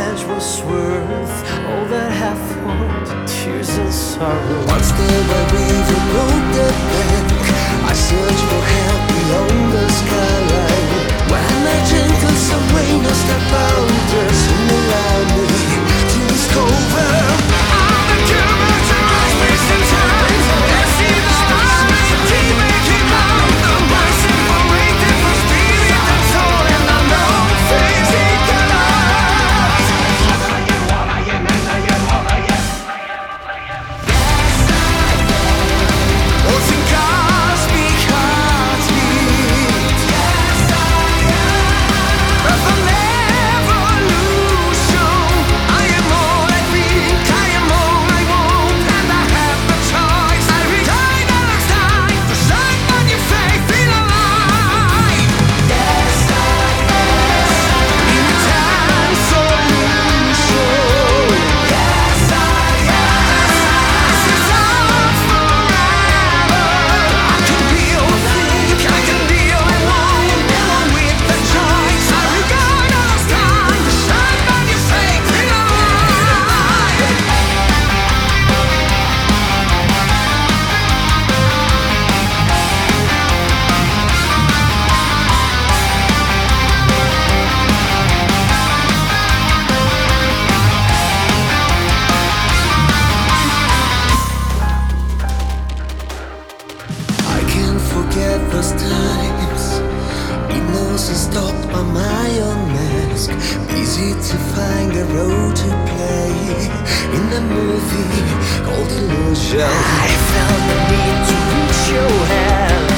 edge was worth all that effort, tears and sorrow. One step I breathe and broke the bank. I search for help beyond the skyline. When my gentle sun rain no step out, there's no around me to discover. I'm the cure to my wasting time. Let's see the stars and keep making out. The mercy for waiting for spirit and soul, and I know things it cannot. Losing cosmic heartbeat. Of an evolution. I am all I think, I am all I want, and I have no choice. I resign the last time to shine my new faith in a light. In a time solution. This is all forever. I can be all I think, I can be all I want, along with the choice. I resign the last time to shine my new faith in a light. I can't forget those times. Innocence stopped by my own mask. Easy to find a role to play in the movie called Illusion. I felt the need to reach your hand